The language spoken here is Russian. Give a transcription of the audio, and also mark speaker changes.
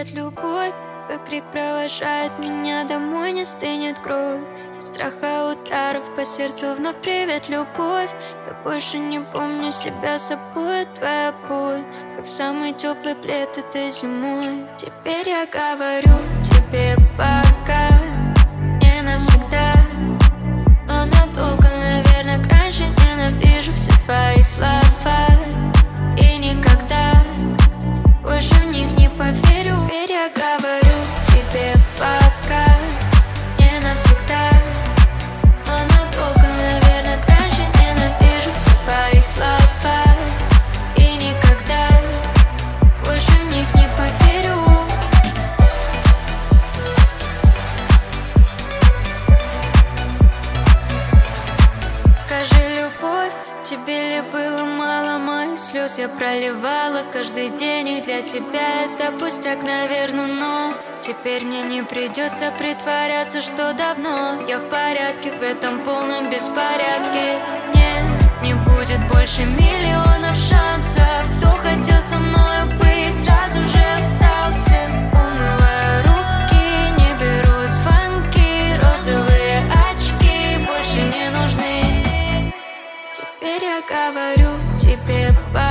Speaker 1: привет, любовь. Твой крик провожает меня домой, не стынет кровь. От страха ударов по сердцу вновь привет, любовь. Я больше не помню себя собой, твоя боль как самый теплый плед этой зимой. Теперь я говорю тебе пока, не навсегда, но надолго, наверное, раньше ненавижу все твои слова. И никогда больше в них не поверю. Теперь я говорю тебе пока, не навсегда, но надолго, наверное, раньше ненавижу все твои слова. И никогда больше в них не поверю. Скажи, любовь, тебе ли было мало моих слез? Я проливала каждый день, и для тебя это пустяк, наверное, но теперь мне не придется притворяться, что давно я в порядке в этом полном беспорядке. Нет, не будет больше миллионов шансов. Кто хотел со мной быть, сразу же остался. Умываю руки, не беру звонки, розовые очки больше не нужны. Теперь я говорю тебе пока.